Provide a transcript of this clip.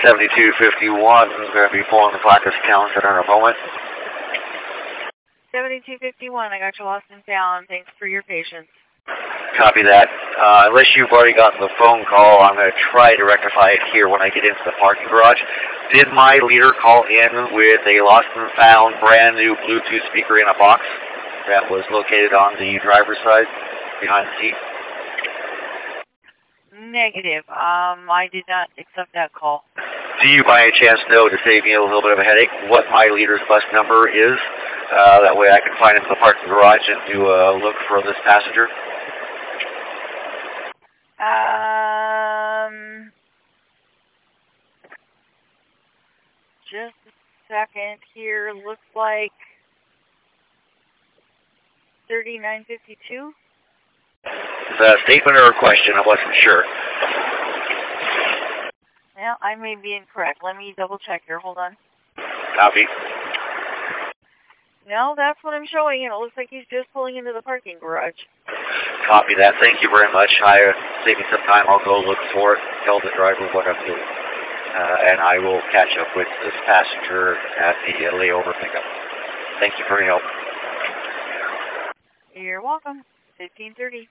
7251, I'm going to be pulling the Clackamas Town Center in a moment. 7251, I got you lost and found. Thanks for your patience. Copy that. Unless you've already gotten the phone call, I'm going to try to rectify it here when I get into the parking garage. Did my leader call in with a lost and found brand new Bluetooth speaker in a box that was located on the driver's side behind the seat? Negative. I did not accept that call. Do you by any chance know, to save me a little bit of a headache, what my leader's bus number is? That way I can find it in the parking garage and do a look for this passenger. Just a second here. Looks like 3952. Is that a statement or a question? I wasn't sure. Well, I may be incorrect. Let me double check here. Hold on. Copy. No, that's what I'm showing, and it looks like he's just pulling into the parking garage. Copy that. Thank you very much. Save me some time. I'll go look for it, tell the driver what I'm doing, and I will catch up with this passenger at the layover pickup. Thank you for your help. You're welcome. 1530.